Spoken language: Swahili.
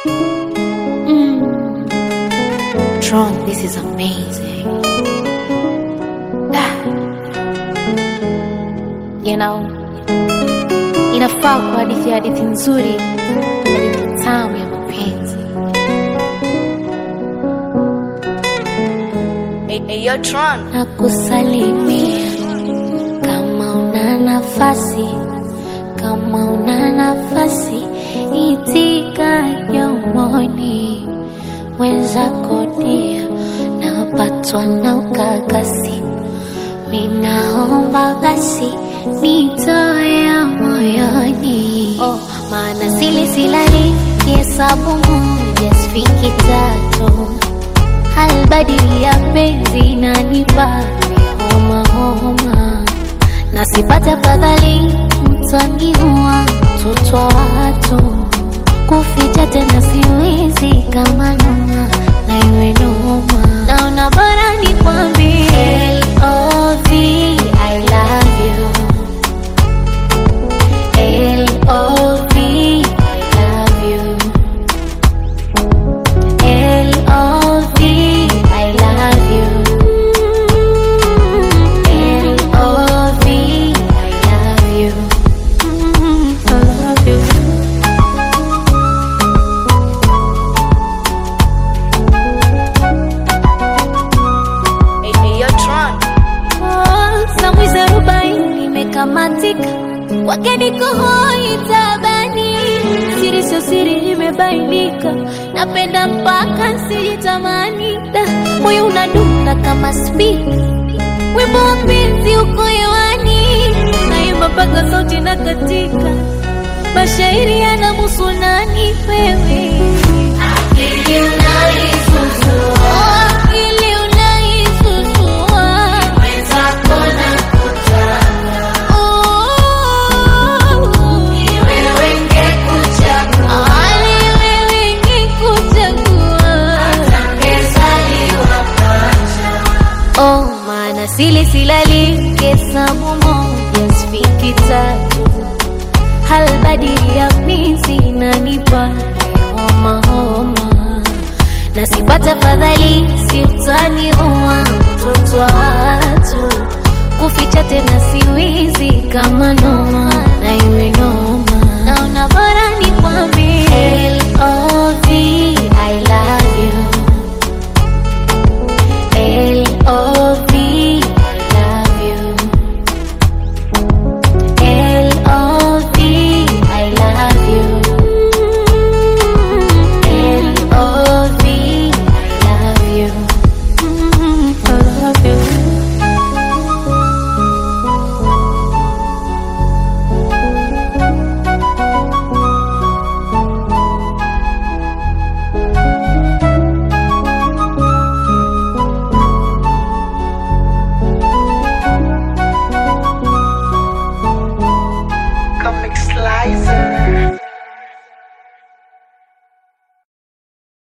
Tron, this is amazing. You know, inafaa kwa hadithi nzuri, hadithi tamu ya mapenzi. Yo, Tron. Nakusalimia kama una nafasi, kama una nafasi, itika yomoni. Wenzako dia napatwa na ukakasi, ninaomba basi nitoe moyoni. Maana silali kihesabu moja sifiki tatu, halbadili ya penzi inanipa homa. Na sipata fadhali mtangiwa mtoto wa watu, kuficha tena siwezi kama noma na iwe noma. Naona bora nikwambie L.O.V. I love you. L.O.V. I love you. L.O.V. I love you. L.O.V. I love you. I love you. Samwizi 40 imekamatika, kwake niko hoi tabani. Siri sio siri nimebainika, napenda mpaka sijitamani. Moyo unadunda kama speed, wimbo wa penzi uko hewani. Naimba mpaka sauti na katika, mashairi yanamuhusu nani wewe? Akili unaisusua, akili unaisusua, wenzako nakutaka. Ni wewe ngekuchagua, ni wewe ngekuchagua, atangezaliwa pacha. Maana silali kesabu moja sifiki tatu, halbadili ya penzi inanipa homa. Na sipata fadhali siutaniua mtoto wa watu, kuficha tena siwezi kama noma na iwe noma.